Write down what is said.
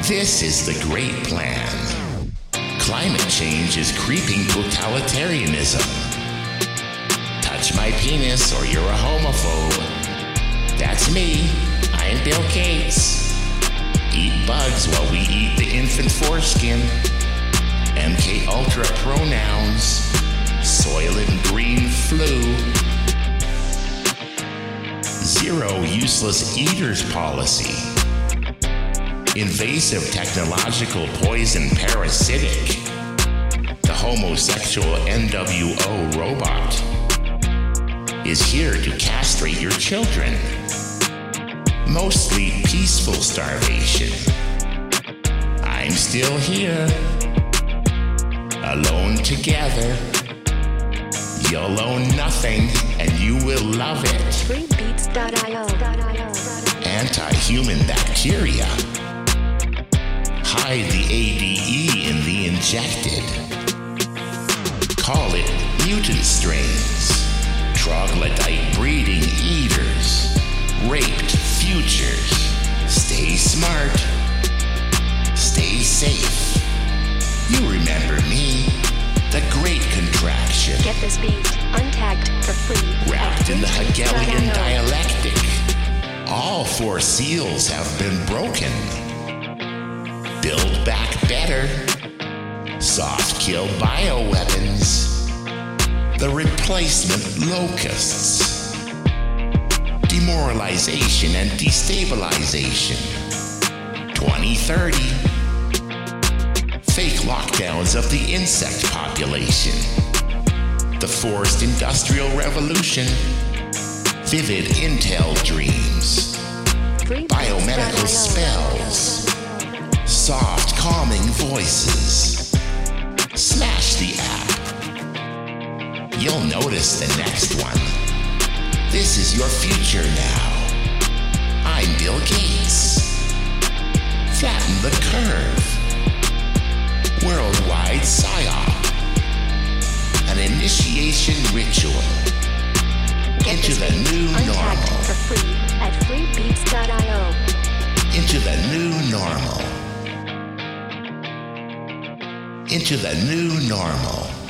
This is the great plan. Climate change is creeping totalitarianism. Touch my penis or you're a homophobe. That's me. I'm Bill Gates. Eat bugs while we eat the infant foreskin. MK Ultra pronouns. Soylent Green flu. Zero useless eaters policy. Invasive technological poison parasitic. The homosexual NWO robot is here to castrate your children. Mostly peaceful starvation. I'm still here. Alone together. You'll own nothing and you will love it. Freebeats.io. Anti-human bacteria. Hide the ADE in the injected. Call it mutant strains. Troglodyte breeding eaters. Raped futures. Stay smart. Stay safe. You remember me. The Great Contraction. Get this beat untagged for free. Wrapped in the Hegelian dialectic. All four seals have been broken. Build back better. Soft kill bioweapons. The replacement locusts. Demoralization and destabilization. 2030. Fake lockdowns of the insect population. The forced industrial revolution. Vivid intel dreams. Biomedical spells. Soft calming voices. Smash the app. You'll notice the next one. This is your future now. I'm Bill Gates. Flatten the curve. Worldwide PSYOP. An initiation ritual. Into the new normal. For free at freebeats.io. Into the new normal. Into the new normal.